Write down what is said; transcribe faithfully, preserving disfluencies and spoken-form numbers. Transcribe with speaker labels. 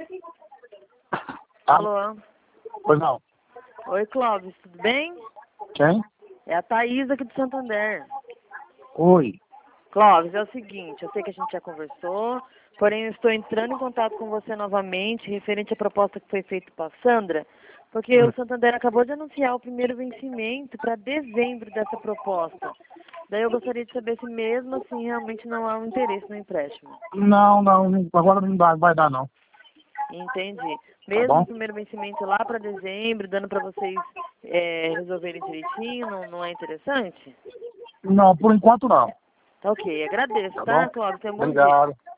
Speaker 1: Alô?
Speaker 2: Pois não.
Speaker 1: Oi, Clóvis, tudo bem?
Speaker 2: Quem?
Speaker 1: É a Thaís aqui do Santander.
Speaker 2: Oi.
Speaker 1: Clóvis, é o seguinte, eu sei que a gente já conversou, porém eu estou entrando em contato com você novamente, referente à proposta que foi feita para a Sandra, porque o Santander acabou de anunciar o primeiro vencimento para dezembro dessa proposta. Daí eu gostaria de saber se mesmo assim realmente não há um interesse no empréstimo.
Speaker 2: Não, não, agora não dá, vai dar não.
Speaker 1: Entendi.
Speaker 2: Tá
Speaker 1: Mesmo
Speaker 2: bom?
Speaker 1: o primeiro vencimento lá para dezembro, dando para vocês é, resolverem direitinho, não, não é interessante?
Speaker 2: Não, por enquanto não.
Speaker 1: Tá ok, agradeço,
Speaker 2: Tá bom?
Speaker 1: tá, Cláudio? Tenha um bom dia.
Speaker 2: Obrigado.